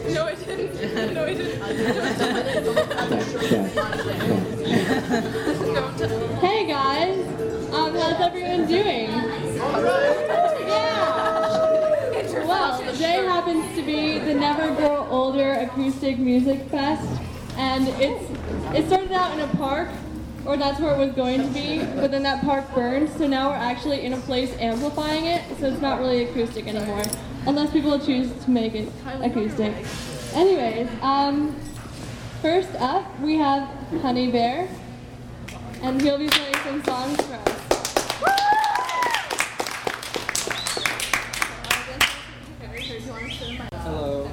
No, I didn't. No, I didn't. Hey guys, how's everyone doing? Yeah. Well, today happens to be the Never Grow Older Acoustic Music Fest, and it started out in a park, or that's where it was going to be, but then that park burned, so now we're actually in a place amplifying it, so it's not really acoustic anymore, unless people choose to make it acoustic. Anyways, first up we have Honey Bear, and he'll be playing some songs for us. Hello.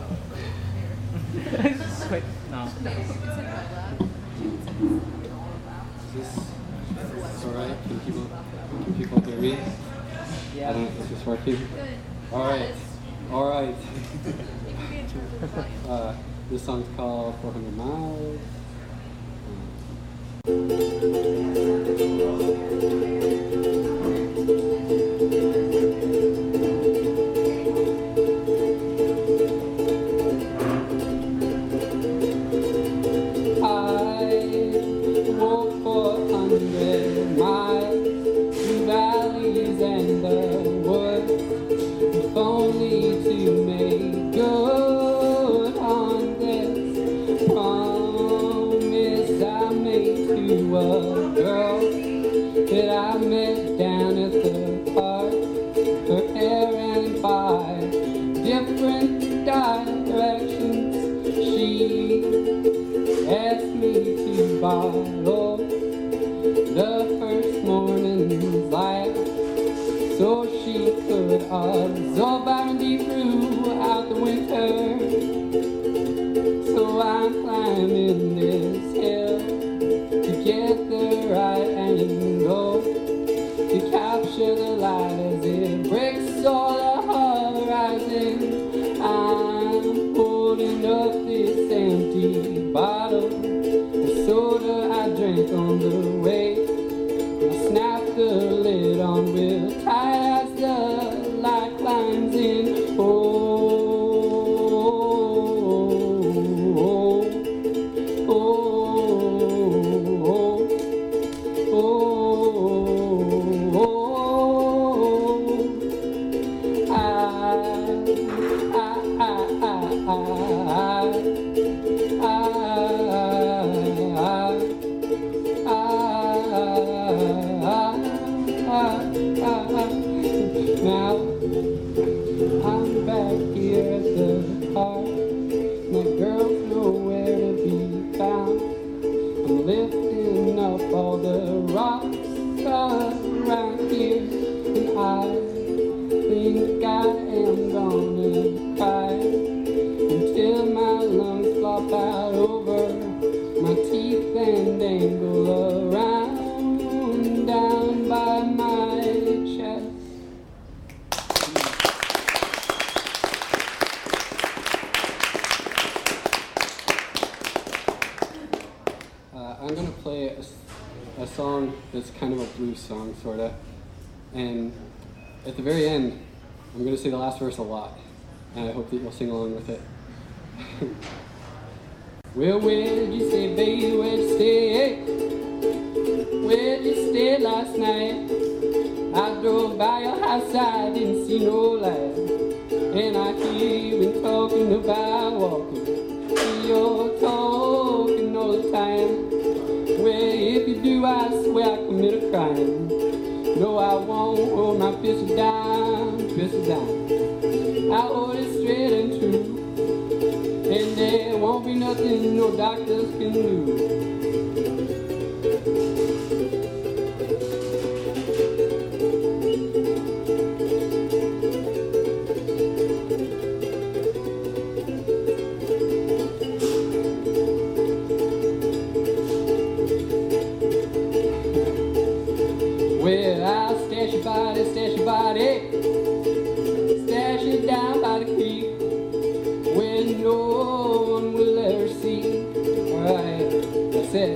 Wait, no. Is this alright? Can people hear me? Yeah. I don't know, is this working? Alright. Alright. This song's called 400 Miles. Borrow the first morning's light so she could absorb vitamin D throughout the winter. So I'm climbing this hill to get the right angle to capture the light as it breaks all the horizon. I'm holding up this empty bottle, soda I drank on the way. I snapped the lid on real tight as the light climbs in. Now I'm back here at the park. My girl's nowhere to be found. I'm lifting up all the rocks around here, and I think I am gonna cry until my lungs flop out over my teeth and dangle around down by my chest. I'm going to play a song that's kind of a blues song, sort of. And at the very end, I'm going to say the last verse a lot. And I hope that you'll sing along with it. Well, where'd you stay, baby? Where'd you stay? Where'd you stay last night? I drove by your house, I didn't see no light. And I hear you been talking about walking. You're talking all the time. Well, if you do, I swear I commit a crime. No, I won't hold my fist down, fist down. I hold it straight and true. And there won't be nothing no doctors can do. Well, I'll stash your body, stash it down by the creek where no one will ever see. Alright, that's it.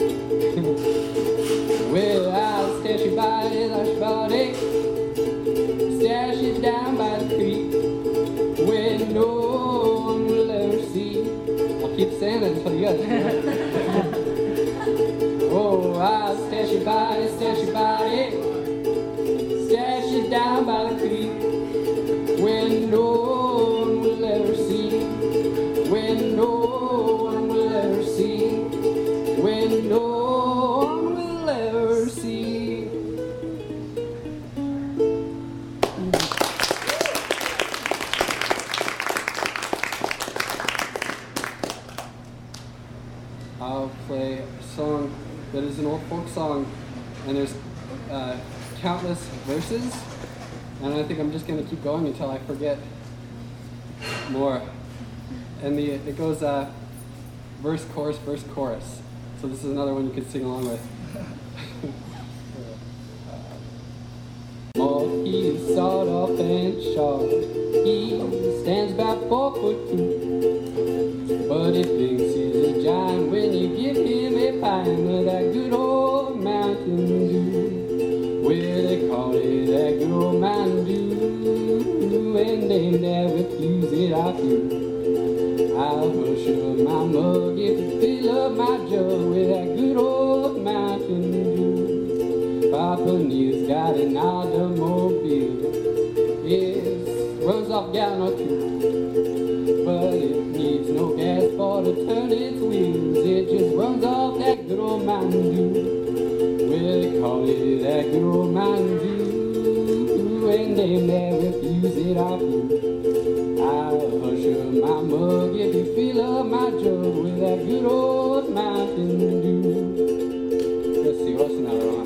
Well, I'll stash your body, stash it down by the creek where no one will ever see. folk song, and there's countless verses, and I think I'm just going to keep going until I forget more. And it goes verse, chorus, verse, chorus. So this is another one you could sing along with. Oh, he's sawed off and short. He stands about 4'2", but he thinks he's a giant when you give him a pint of that good old Mountain Dew. Well, they call it that good old Mountain Dew, and they never refuse it off you. I'll hush up my mug if you fill up my jug with that good old Mountain Dew. Papa Neil's got an automobile. It runs off a gallon or two, but it needs no gas for to turn its wheels. It just runs off that good old Mountain Dew. Well, they call it that good old Mountain Dew, and they never refuse it off you. I'll hush up my mug if you fill up my jug with that good old Mountain Dew. Let's see, what's another one?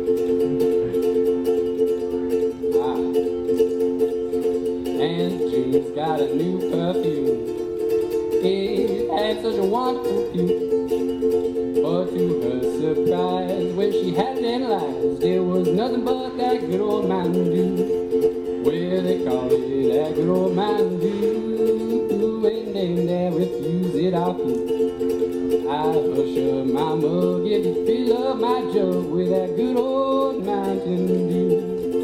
And June's got a new perfume. It had such a wonderful fume. But to her surprise, when she had it analyzed, there was nothing but that good old Mountain Dew. Well, they call it that good old Mountain Dew, and they never refuse it off you. I'll hush up my mug if you fill up my jug with that good old Mountain Dew.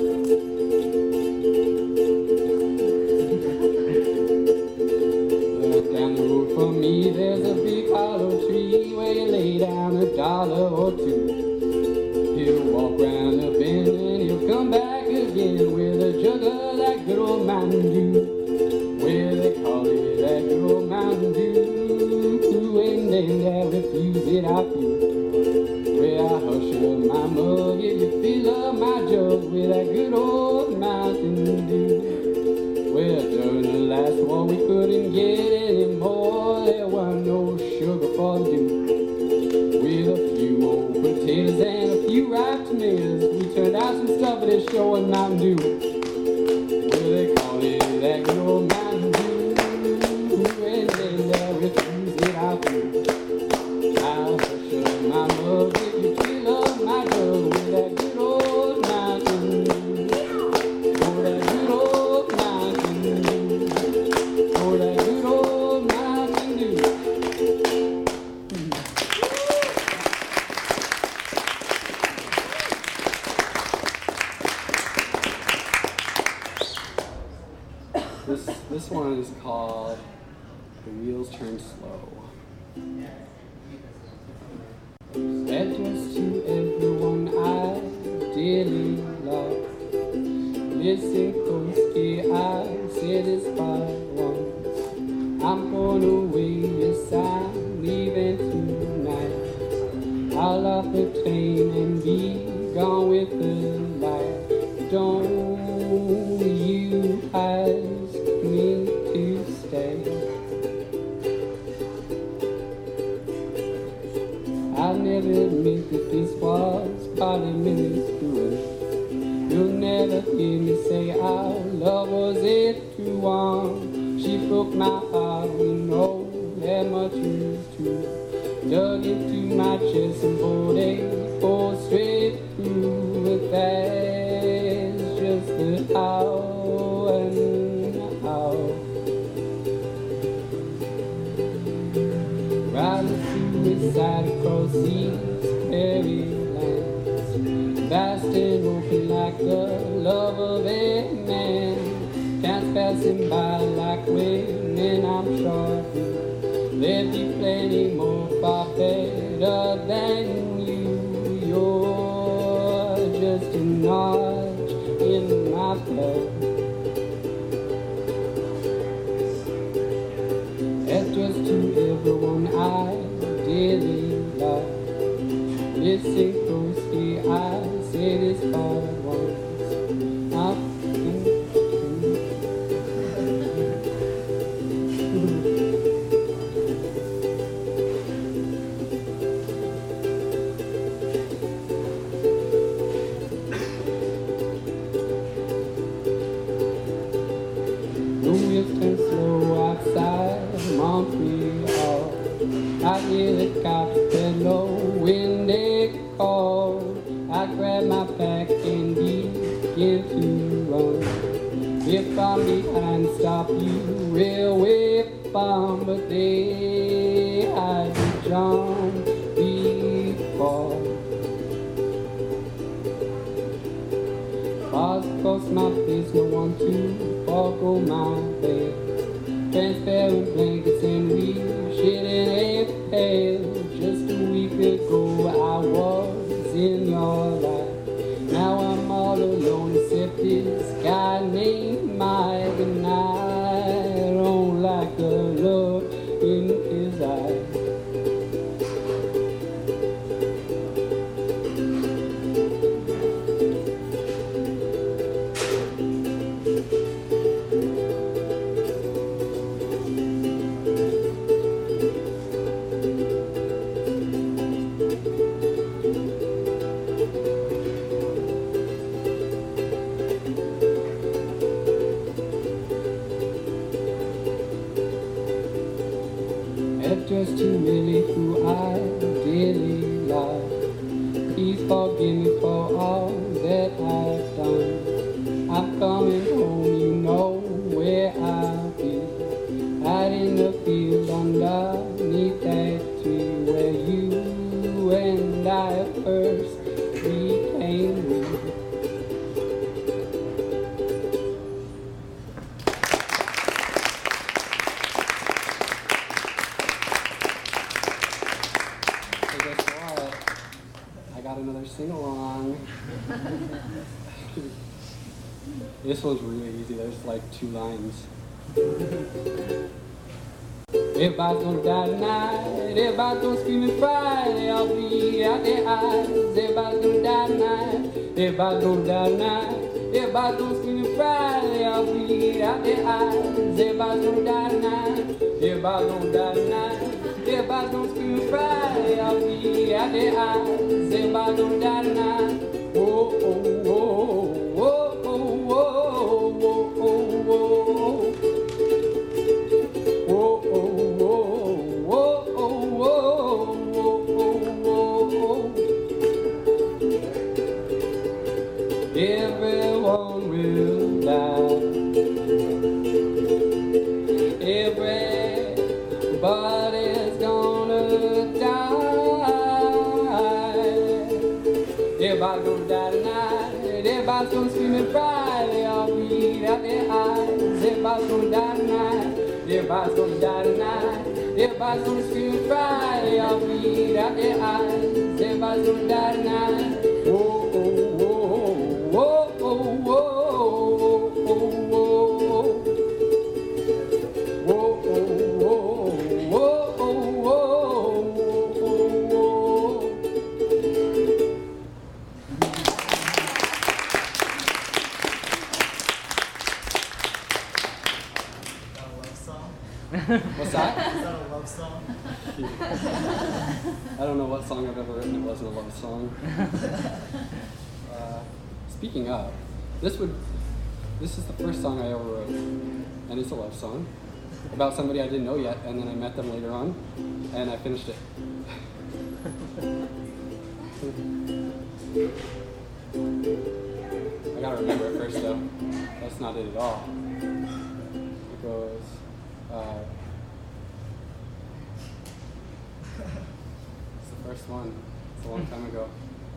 Down the road from me there's a big hollow tree where you lay down $1 or two. He'll walk round the bend and he'll come back again with a jug of that good old Mountain Dew. Well, they call it that good old Mountain Dew, and they never refuse it off you. Well, I hush up my mug if you fill up my jug with that good old Mountain Dew. Well, during the last war we couldn't get any more. There wasn't no sugar for the dew. With a few old potatoes and a few ripe tomatoes, we turned out some stuff at this show in Mountain Dew. Well, they call it that good old Mountain Dew, and they never refuse it off you. I'll hush up my mug if you fill up my jug with that good old Mountain Dew. Oh, that good old Mountain Dew. Oh, that good old Mountain Dew. This one is called The Wheels Turn Slow. Address to everyone I dearly love. Listen closely, I said this part once. I'm going away, yes I'm leaving tonight. I'll off the train and be gone with the light. Don't you ask me to stay. I'll never admit that this was partly Millie's doing. You'll never hear me say our love was it too long. She broke my heart, we know that much is true. Dug into my chest and bowled a hole straight through. But that's just the how and how. Riding suicide across these prairie lands, vast and open like the love of a man. Chance passing by like women, I'm sure there'll be plenty more far better than you. You're just a notch in my blood. Address to everyone I dearly love. Listen closely, I say this part once. I hear the cops bellow when they call. I grab my pack and begin to run. If I'm behind, stop you railway bomb, but they hide the jump before. Bars across my face, no one to forego my bed. Transparent blankets and we shit in a pail. Just a week ago I was in your life. Now I'm all alone except this guy named Mike, and I don't like the look in his eyes. Just too many who I daily love. Please forgive me for all that I've done. I'm coming home, you know where I'll be. Out in the field underneath that tree where you and I first became we. Another sing-along. This one's really easy. There's like 2 lines. Everybody's gonna die tonight. Everybody's gonna scream and Friday. I'll be out their eyes. Everybody's gonna die tonight. Everybody's gonna die tonight. Everybody's gonna scream and Friday. I'll be out their eyes. Everybody's gonna die tonight. Everybody's gonna die tonight. Everybody's gonna scream and Friday. I'll be out their eyes. Everybody's gonna die tonight. Oh, oh, oh, oh, oh, oh, oh, oh, oh, oh. Oh, oh, oh, oh, oh, oh, oh, oh. Everyone will die. Everybody's gonna die. Everybody's gonna die tonight. Everybody's gonna scream and Friday. I'll bleed out their eyes. Everybody's gonna die tonight. Everybody's gonna die tonight. Everybody's gonna scream and Friday. I'll bleed out their eyes. Everybody's gonna die tonight. Oh, oh, oh, oh, oh, oh, oh, oh, oh, oh. Oh, oh, oh, oh, oh, oh, oh. What's that? Is that a love song? I don't know what song I've ever written that wasn't a love song. Speaking of, this is the first song I ever wrote, and it's a love song about somebody I didn't know yet, and then I met them later on, and I finished it. I gotta remember it first though. That's not it at all. It goes, it's the first one. It's a long time ago.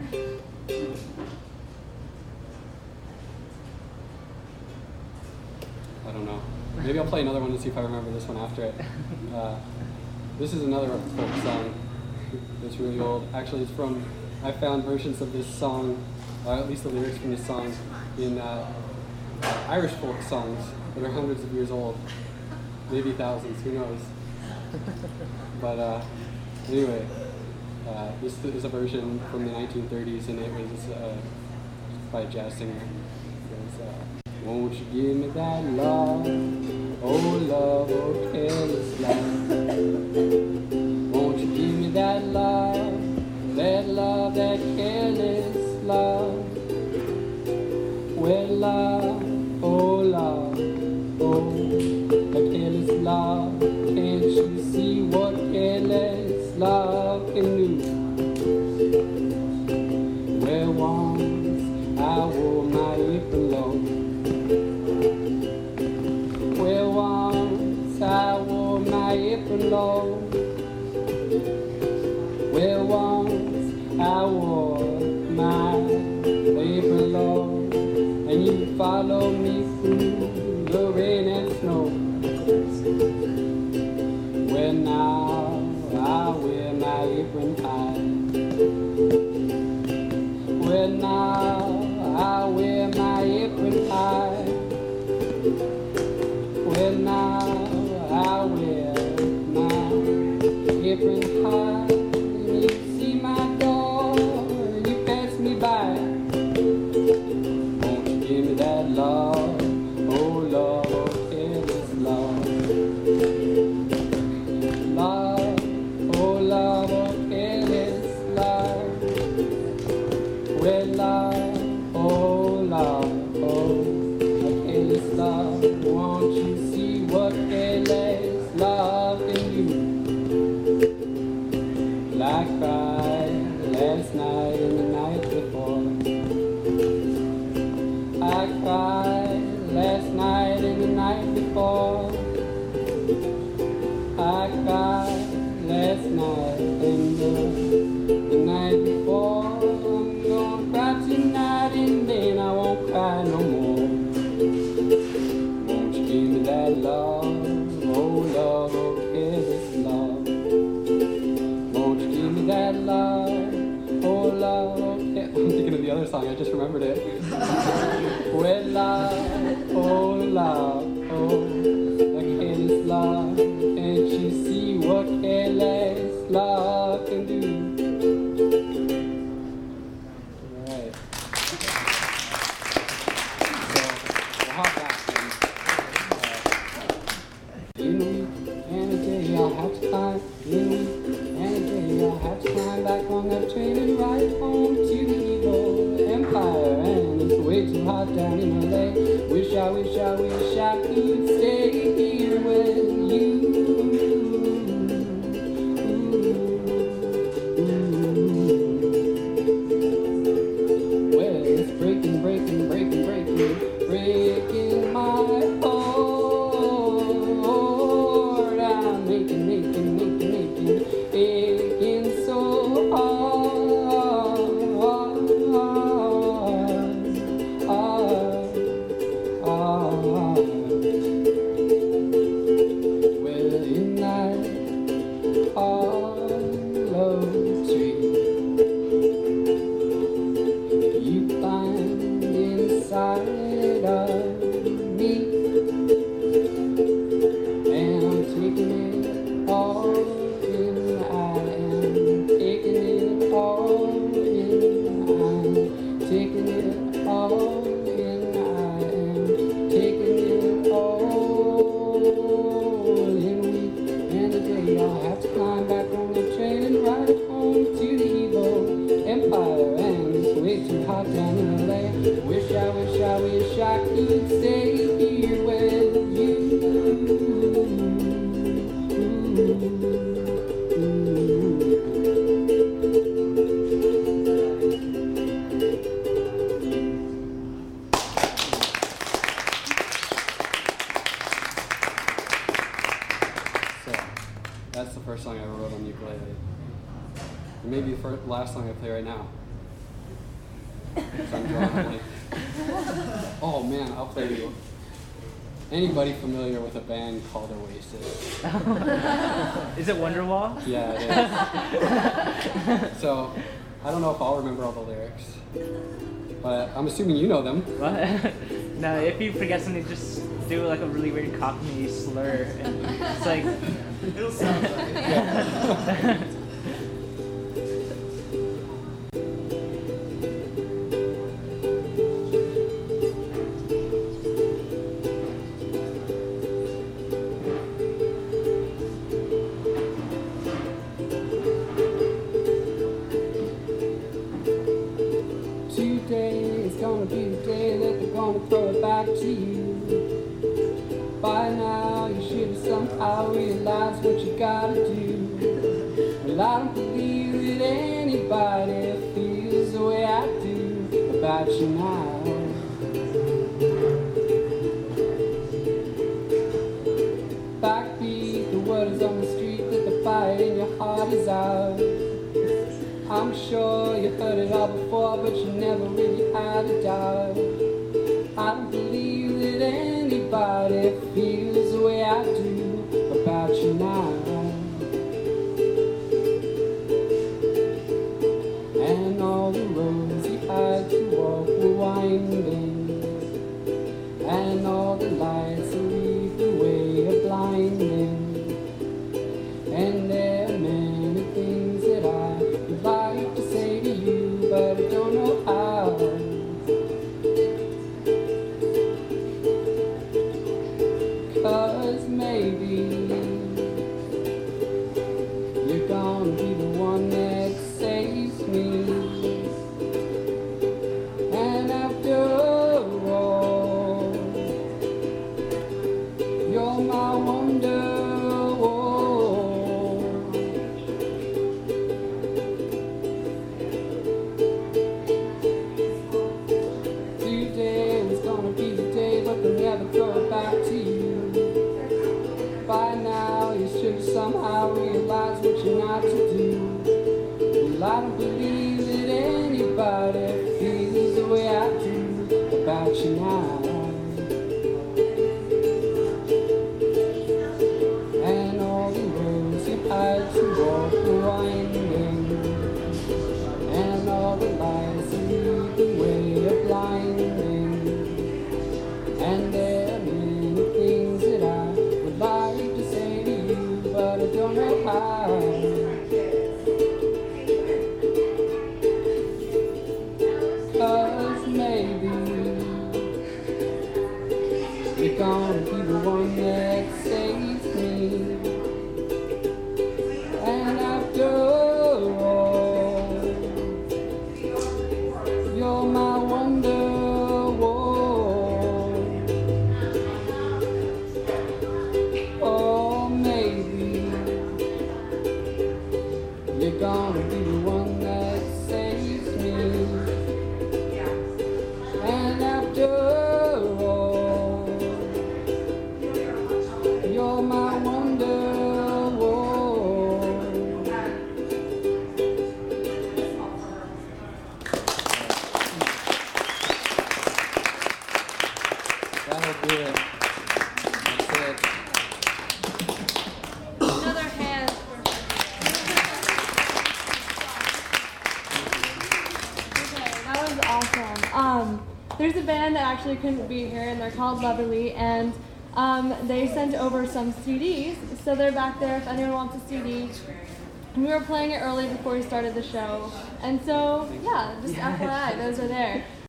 I don't know. Maybe I'll play another one and see if I remember this one after it. This is another folk song. It's really old. Actually, it's from, I found versions of this song, at least the lyrics from this song, in Irish folk songs that are hundreds of years old. Maybe thousands, who knows. But anyway, this is a version from the 1930s, and it was by a jazz singer. It was, won't you give me that love, oh love, oh careless love. Won't you give me that love, that careless love. Well, love, oh, that careless love. Can't you see what careless long. Well, once I wore my apron long, and you followed me through the rain and snow. Well, now I wear my apron high. Well, now I wear my apron high. Well, now I wear my apron high. You see my door, you pass me by. Won't you give me that love? Oh Lord, oh careless love. Love, oh love, oh careless love. Well, love, oh love, oh careless love. Won't you see what careless love can do? I cried last night and the night before. I cried last night and the night before. I cried last night and the night before. I'm gonna cry tonight and then I won't cry no more. Won't you give me that love? Oh love, oh careless love. Won't you give me that love? Oh love, oh I'm thinking of the other song, I just remembered it. Well, love, oh love, oh careless love. Can't you see what careless love can do? Alright. So, we'll hop back in. In a week and a day I'll have to climb. In a week and a day I'll have to climb back on that train and ride home to the evil empire. And it's way too hot down in LA. Wish I could stay here with you. Well, it's breaking my heart. I'm aching so hard. Well, in that hollow tree, you find inside of me, and I'm taking it all in. I am taking it all in. I'm taking it all in. I am taking it all in. And a day I'll have to climb back on the train and ride home to the evil empire. And it's way too hot down in LA. Wish I could stay here with you. So, that's the first song I ever wrote on the ukulele. And maybe the last song I play right now. So I'm drawing a blank. Oh man, I'll play you. Anybody familiar with a band called Oasis? Is it Wonderwall? Yeah, it is. So, I don't know if I'll remember all the lyrics, but I'm assuming you know them. What? No, if you forget something, just do like a really weird Cockney slur. And it's like... It'll sound like it. Yeah. Today is gonna be the day that they're gonna throw it back to you. By now you should have somehow realized what you gotta do. Well, I don't believe that anybody feels the way I do about you now. Backbeat, the word is on the street everybody's out. I'm sure you heard it all before, but you never really had a doubt. I don't believe that anybody feels the way I do about you now. And all the roads you had to walk were winding, and all the lights that lead the way are blinding. And there are many things that I would like to say to you, but I don't know how. 'Cause maybe you're gonna be the one that saves me. And after all, you're my wonder. Today was gonna be the day, but they'll never throw it back to you. By now you should somehow realize what you're not to do. Well, I don't believe that anybody feels the way I do about you now. And all the roads you had to walk were winding, and all the lights that lead the way are blinding. And there are many things that I would like to say to you, but I don't know how. 'Cause maybe you're gonna be the one that saves me. And after all, you're my wonder. Or maybe you're gonna be the one that saves me. And after all, you're my wonder. That'll do it. That's it. Another hand for Okay, that was awesome. There's a band that actually couldn't be here, and they're called Loverly, and they sent over some CDs, so they're back there if anyone wants a CD. And we were playing it early before we started the show, and so yeah, just FYI, those are there.